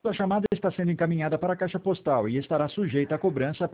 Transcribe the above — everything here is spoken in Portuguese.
Sua chamada está sendo encaminhada para a caixa postal e estará sujeita a cobrança